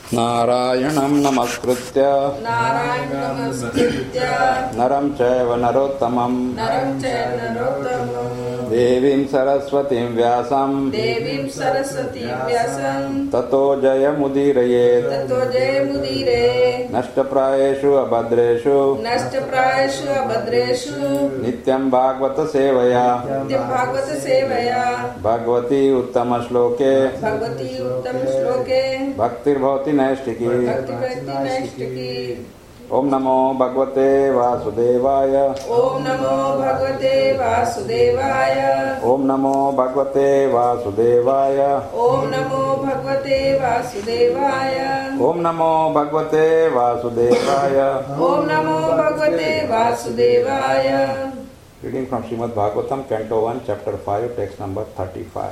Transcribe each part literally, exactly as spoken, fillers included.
नारायणं नमस्कृत्य नारायणं नमस्कृत्य नरं चैव नरोत्तमं नरं चैव नरोत्तमं देवीं सरस्वतीं व्यासं देवीं सरस्वतीं व्यासं ततो जयमुदीरयेत् ततो जयमुदीरे नष्टप्रायेषु अभद्रेषु नष्टप्रायेषु अभद्रेषु नित्यं भागवत सेवया नित्यं भागवत सेवया भगवती उत्तमश्लोके भगवती उत्तम श्लोके भक्तिर्भवति नैष्टिकी भक्तिभक्ति नैष्टिकी। ओम नमो भगवते वासुदेवाय ओम नमो भगवते वासुदेवाय ओम नमो भगवते वासुदेवाय ओम नमो भगवते वासुदेवाय ओम नमो भगवते वासुदेवाय ओम नमो भगवते वासुदेवाय। Reading from Srimad Bhagavatam, Canto one, Chapter five, text number thirty-five.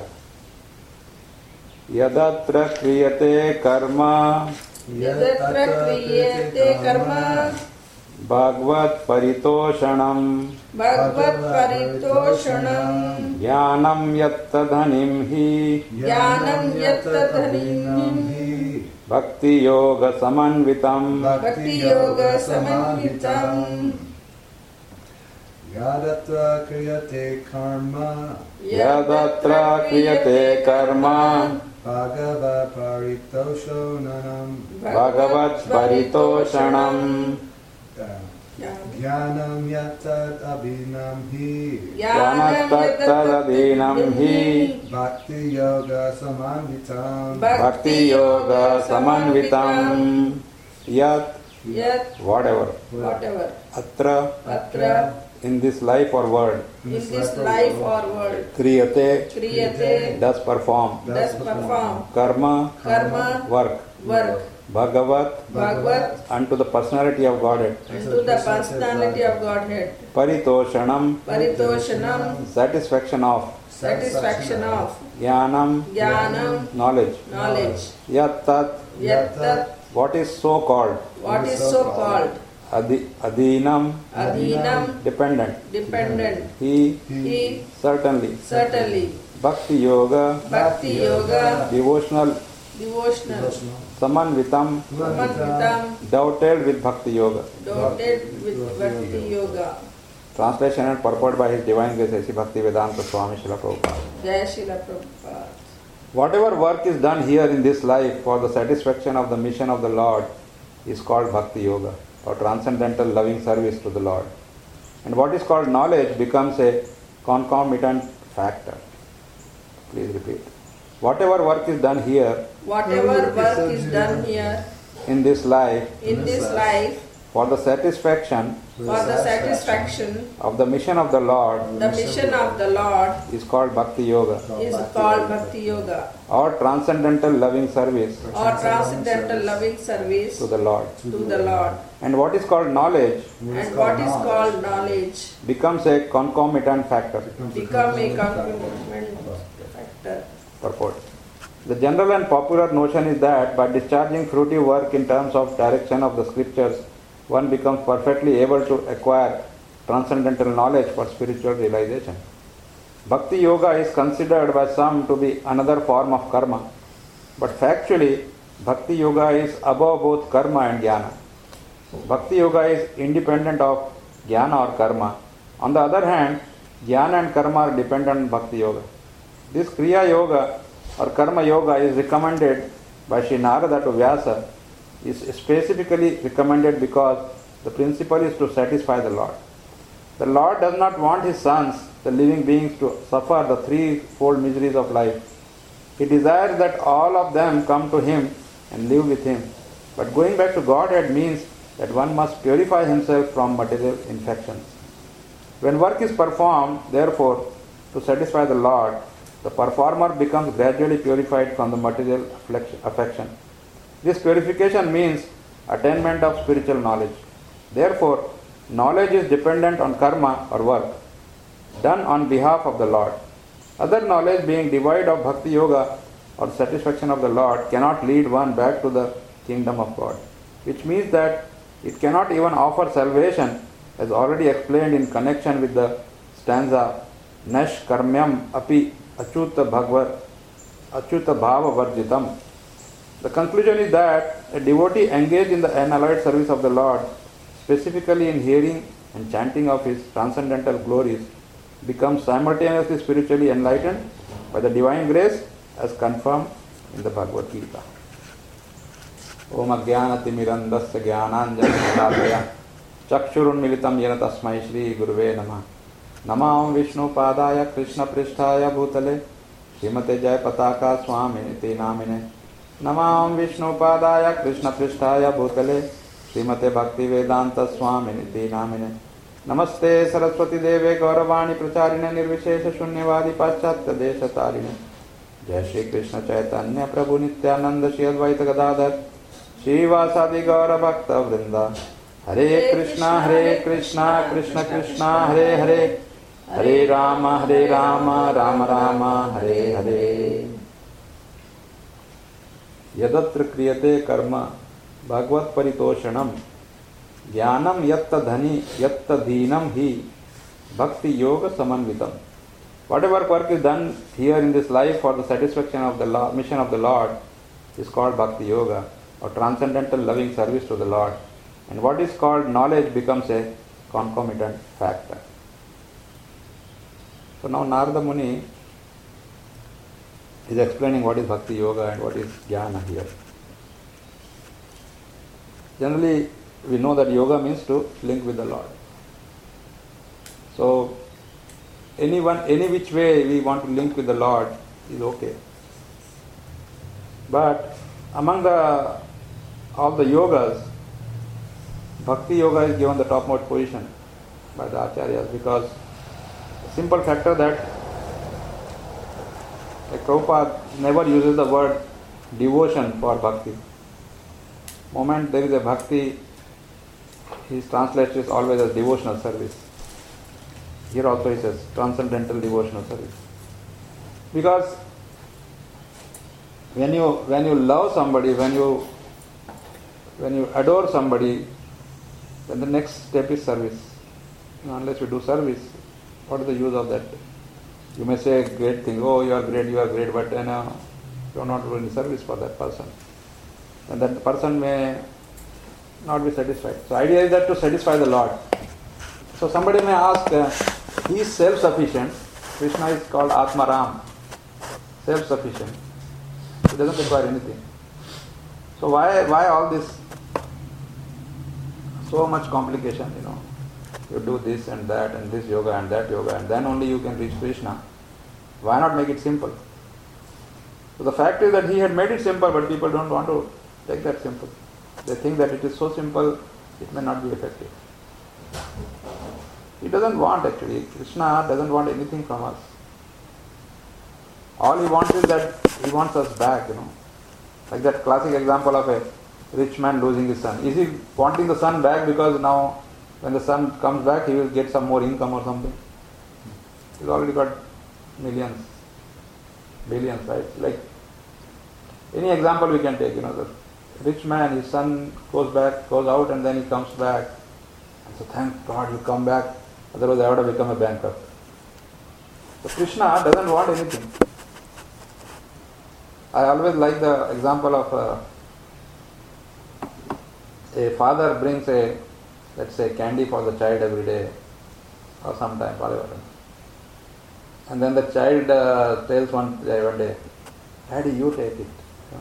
Yadatra kriyate karma यदत्र क्रियते कर्म Bhagavad paritoshanam भगवत् परितोषणम् Jnanam yattadhanim hi ज्ञानं यत्तद्धनिम् Bhakti yoga samanvitam भक्ति योग समन्वितम् Yadatra kriyate karma Yadatra kriyate karma Bhagavad paritoshanam Bhagavad paritoshanam Jnanam yatat abhinam hi Jnanattadadinam hi Bhakti yoga samanvitam Bhakti yoga samanvitam Yat Yat whatever whatever Atra Atra in this life or world in this life or world Kriyate क्रियते does perform does perform Karma कर्म work work Bhagavat Bhagavad unto the personality of Godhead into the personality of Godhead Paritoshanam Paritoshanam satisfaction of satisfaction of Jnanam Jnanam knowledge knowledge Yat tat Yattat what is so called what is so called Adi, Adinam Adhinam dependent dependent He he certainly certainly Bhakti Yoga Bhakti Yoga devotional devotional Samanvitam Samanvitam doubted with Bhakti Yoga. dotted with Bhakti Yoga. Translation and purport by His Divine Grace A C Bhakti Vedanta Swami Srila Prabhupada. Jai Srila Prabhupada. Whatever work is done here in this life for the satisfaction of the mission of the Lord is called Bhakti Yoga, or transcendental loving service to the Lord. And what is called knowledge becomes a concomitant factor. Please repeat. Whatever work is done here Whatever work is done here in this life in this life for the satisfaction for the satisfaction of the mission of the Lord the mission of the Lord is called Bhakti Yoga, is called Bhakti Yoga, or transcendental loving service or transcendental loving service to the Lord. to the Lord. And what is called knowledge And what is called knowledge becomes a concomitant factor. become a complement factor. Purport. The general and popular notion is that by discharging fruitive work in terms of direction of the scriptures, one becomes perfectly able to acquire transcendental knowledge for spiritual realization. Bhakti Yoga is considered by some to be another form of karma, but factually, Bhakti Yoga is above both karma and jnana. Bhakti Yoga is independent of jnana or karma. On the other hand, jnana and karma are dependent on Bhakti Yoga. This Kriya Yoga or Karma Yoga is recommended by Sri Narada to Vyasa, is specifically recommended because the principle is to satisfy the Lord. The Lord does not want His sons, the living beings, to suffer the threefold miseries of life. He desires that all of them come to Him and live with Him. But going back to Godhead means that one must purify himself from material infections. When work is performed, therefore, to satisfy the Lord, the performer becomes gradually purified from the material affection. This purification means attainment of spiritual knowledge. Therefore, knowledge is dependent on karma or work done on behalf of the Lord. Other knowledge, being devoid of Bhakti Yoga or satisfaction of the Lord, cannot lead one back to the kingdom of God, which means that it cannot even offer salvation, as already explained in connection with the stanza Nash Karmyam Api Achyuta Bhagavad Achyuta Bhava Varjitam. The conclusion is that a devotee engaged in the unalloyed service of the Lord, specifically in hearing and chanting of His transcendental glories, becomes simultaneously spiritually enlightened by the divine grace as confirmed in the Bhagavad Gita. Om Ajnanatimirandasya Jnananjana Chakshurunmilitam Yena Tasmai Shri Guruve Namah Namam Vishnu Padaya Krishna Pristhaya Bhutale Srimate Jaya Pataka Swaminiti Namine Namam Vishnu Padaya Krishna Pristhaya Bhutale Srimate Bhakti Vedanta Swaminiti Namine Namaste Saraswati Deve Gauravani Pracharine Nirvishesha Shunyavadi Paschatya Desha Tarine Jai Shri Krishna Chaitanya Prabhu Nityananda Shri Advaita Gadadhar Shri Vasadi Gaura Bhakta Vrinda Hare Krishna Hare Krishna Krishna Krishna Hare Hare Hare Rama Hare Rama Rama Rama Hare Hare Yadatra Kriyate Karma Bhagavad Paritoshanam Jnanam Yatta Dhani Yatta Dhinam Hi Bhakti Yoga Samanvitam. Whatever work is done here in this life for the satisfaction of the Lord, mission of the Lord is called Bhakti Yoga or transcendental loving service to the Lord. And what is called knowledge becomes a concomitant factor. So now Narada Muni is explaining what is Bhakti Yoga and what is Jnana here. Generally, we know that yoga means to link with the Lord. So, anyone, any which way we want to link with the Lord is okay. But among the all the yogas, Bhakti Yoga is given the topmost position by the Acharyas because the simple factor that like Prabhupada never uses the word devotion for Bhakti. Moment there is a Bhakti, he translates it always as devotional service. Here also he says transcendental devotional service. Because when you when you love somebody, when you when you adore somebody, then the next step is service. You know, unless you do service, what is the use of that? You may say a great thing, oh you are great, you are great, but you know, you are not doing any service for that person. And that person may not be satisfied. So idea is that to satisfy the Lord. So somebody may ask, uh, he is self-sufficient. Krishna is called Atmaram, self-sufficient. He doesn't require anything. So why why all this? So much complication, you know. You do this and that and this yoga and that yoga and then only you can reach Krishna. Why not make it simple? So the fact is that he had made it simple, but people don't want to take that simple. They think that it is so simple, it may not be effective. He doesn't want actually. Krishna doesn't want anything from us. All he wants is that he wants us back, you know. Like that classic example of a rich man losing his son. Is he wanting the son back because now when the son comes back he will get some more income or something? He's already got millions, billions, right? Like any example we can take, you know, the rich man, his son goes back, goes out and then he comes back. And so thank God you come back, otherwise I would have become a bankrupt. So Krishna doesn't want anything. I always like the example of uh, a father brings a, let's say, candy for the child every day or sometime, whatever. And then the child uh, tells one day, one day, Daddy, you take it. You know?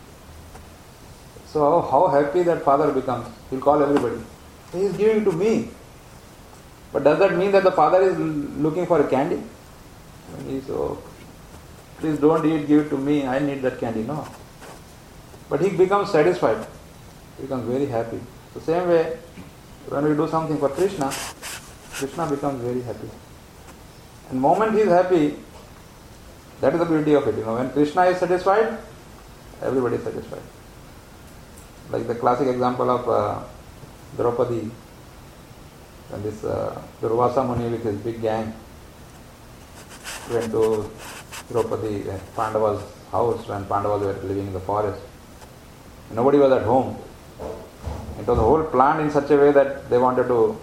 So how happy that father becomes. He'll call everybody. He is giving to me. But does that mean that the father is looking for a candy? And he's so, please don't eat, give it to me, I need that candy. No. But he becomes satisfied. He becomes very happy. The same way, when we do something for Krishna, Krishna becomes very happy. And the moment he is happy, that is the beauty of it. You know, when Krishna is satisfied, everybody is satisfied. Like the classic example of uh, Draupadi, when this uh, Durvasa Muni with his big gang went to Draupadi, uh, Pandava's house when Pandavas were living in the forest. Nobody was at home. It was a whole plan in such a way that they wanted to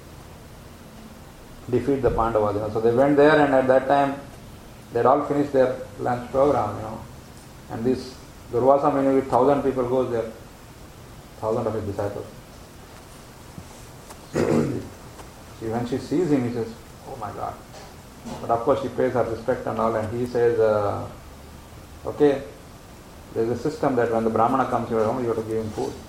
defeat the Pandavas. You know. So they went there, and at that time they had all finished their lunch program, you know. And this Durvasa Muni with thousand people goes there, thousand of his disciples. So she, when she sees him, he says, "Oh my God!" But of course, she pays her respect and all, and he says, uh, "Okay, there is a system that when the Brahmana comes to your home, you have to give him food."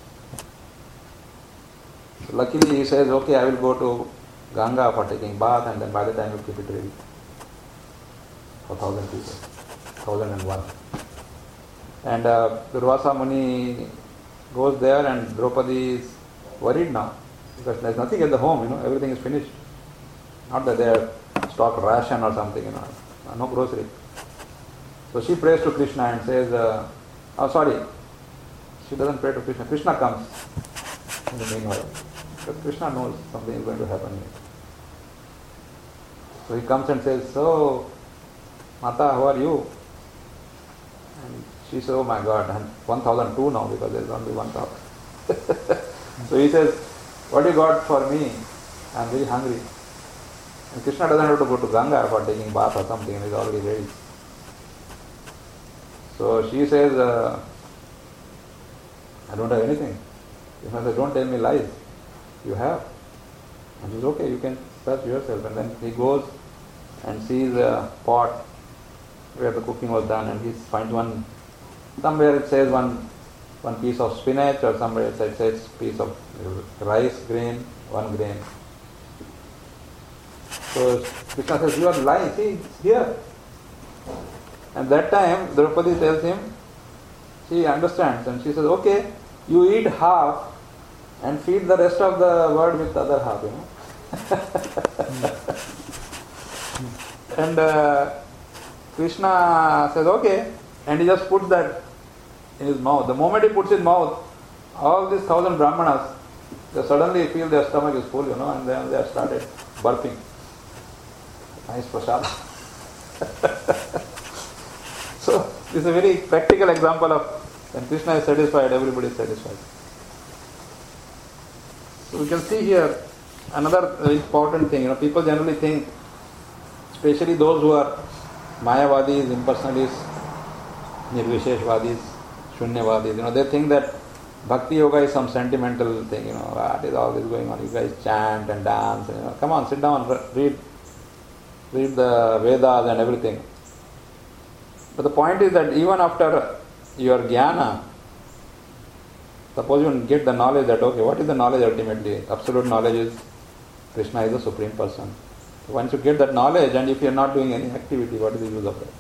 So luckily, he says, "Okay, I will go to Ganga for taking bath, and then by the time you keep it ready for thousand people, thousand and one." And uh, Durvasa Muni goes there, and Draupadi is worried now because there is nothing at the home. You know, everything is finished. Not that they have stock ration or something. You know, no grocery. So she prays to Krishna and says, uh, "Oh, sorry." She doesn't pray to Krishna. Krishna comes in the meanwhile. Because Krishna knows something is going to happen here. So he comes and says, "So, Mata, how are you?" And she says, "Oh my God, I'm one thousand two now because there's only one thousand." So he says, "What you got for me? I'm very hungry." And Krishna doesn't have to go to Ganga for taking bath or something, and he's already ready. So she says, uh, "I don't have anything." Krishna says, "Don't tell me lies. You have." And she says, "Okay, you can search yourself." And then he goes and sees a pot where the cooking was done, and he finds one, somewhere it says one one piece of spinach, or somewhere it says piece of rice grain, one grain. So Krishna says, "You are lying, see, it's here." And that time Draupadi tells him, she understands, and she says, "Okay, you eat half and feed the rest of the world with the other half, you know." And uh, Krishna says, "Okay," and he just puts that in his mouth. The moment he puts his mouth, all these thousand Brahmanas, they suddenly feel their stomach is full, you know, and then they have started burping. Nice prasad. So this is a very practical example of when Krishna is satisfied, everybody is satisfied. So we can see here another important thing. You know, people generally think, especially those who are Mayavadis, impersonalists, Nirvisheshvadis, Shunyavadis, you know, they think that Bhakti Yoga is some sentimental thing. You know, what is all this going on? You guys chant and dance. And, you know, come on, sit down, read, read the Vedas and everything. But the point is that even after your jnana, suppose you get the knowledge that, okay, what is the knowledge ultimately? Absolute knowledge is Krishna is the Supreme Person. So once you get that knowledge, and if you are not doing any activity, what is the use of that?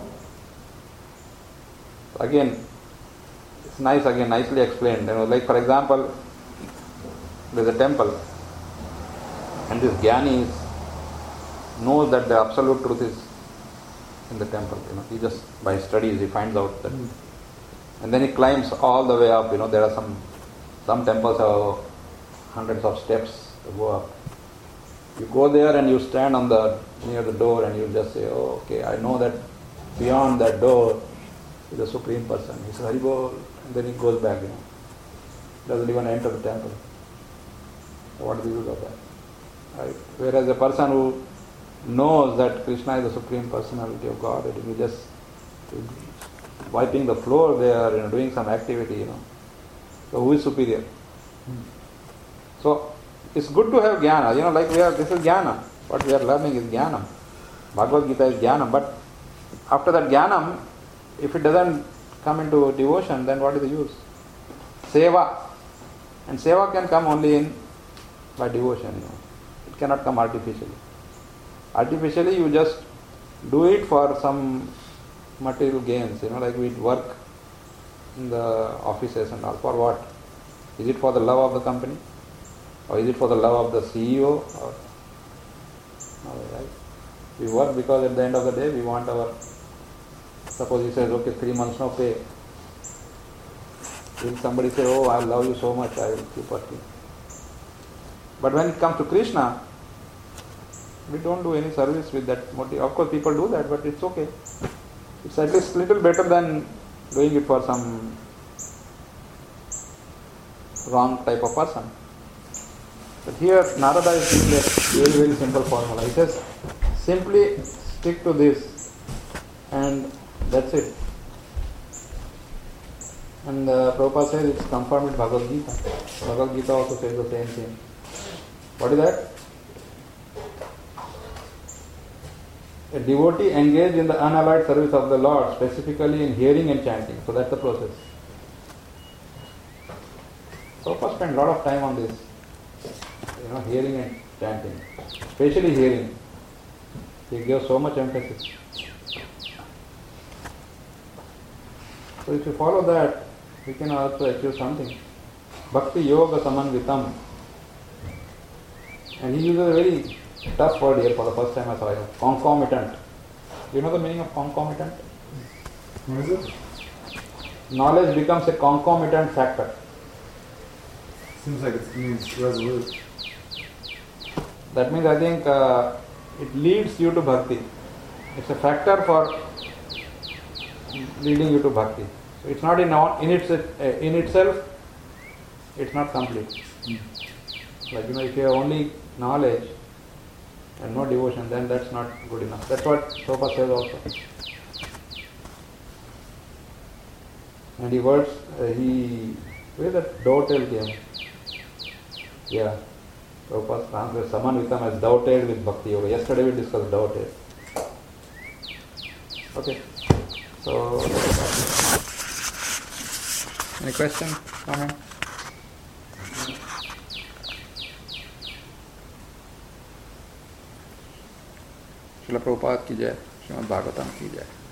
So again, it's nice, again, nicely explained. You know, like for example, there's a temple, and this jnani knows that the absolute truth is in the temple. You know, he just by studies he finds out that. Mm. And then he climbs all the way up. You know, there are some some temples have hundreds of steps to go up. You go there and you stand on the near the door and you just say, "Oh, okay, I know that beyond that door is the Supreme Person." He says, "Haribol," and then he goes back. You know, doesn't even enter the temple. So what is the use of that? Right? Whereas a person who knows that Krishna is the Supreme Personality of God, and he just wiping the floor there, you know, doing some activity, you know. So who is superior? Hmm. So it's good to have jnana, you know, like we are, this is jnana. What we are learning is jnanam. Bhagavad Gita is jnanam. But after that jnanam, if it doesn't come into devotion, then what is the use? Seva. And seva can come only in by devotion, you know. It cannot come artificially. Artificially you just do it for some material gains, you know, like we work in the offices and all. For what? Is it for the love of the company? Or is it for the love of the C E O? Or, no, right? We work because at the end of the day we want our, suppose he says, okay, three months no pay. Will somebody say, "Oh, I love you so much, I will keep working." But when it comes to Krishna, we don't do any service with that motive. Of course people do that, but it's okay. It's at least little better than doing it for some wrong type of person. But here Narada is giving a very very simple formula. He says, simply stick to this and that's it. And uh, Prabhupada says it's confirmed with Bhagavad Gita. Bhagavad Gita also says the same thing. What is that? A devotee engaged in the unalloyed service of the Lord, specifically in hearing and chanting. So that's the process. Prabhupada spent a lot of time on this. You know, hearing and chanting. Especially hearing. He gives so much emphasis. So if you follow that, we can also achieve something. Bhakti Yoga Samanvitam. And he uses a very tough word here for the first time I saw it. Concomitant. You know the meaning of concomitant? What is it? Knowledge becomes a concomitant factor. Seems like it means resolute. That means I think uh, it leads you to bhakti. It's a factor for leading you to bhakti. So it's not in, in, its, uh, in itself, it's not complete. Mm. Like, you know, if you have only knowledge and no devotion, then that's not good enough. That's what Prabhupada says also. And he words, uh, he, where that dovetail came? Yeah, Prabhupada translates Samanvitam as dovetailed with Bhakti Yoga. Yesterday we discussed dovetail. Okay, so any question, comment? Srila Prabhupada ki jai, Srimad Bhagavatam ki jai.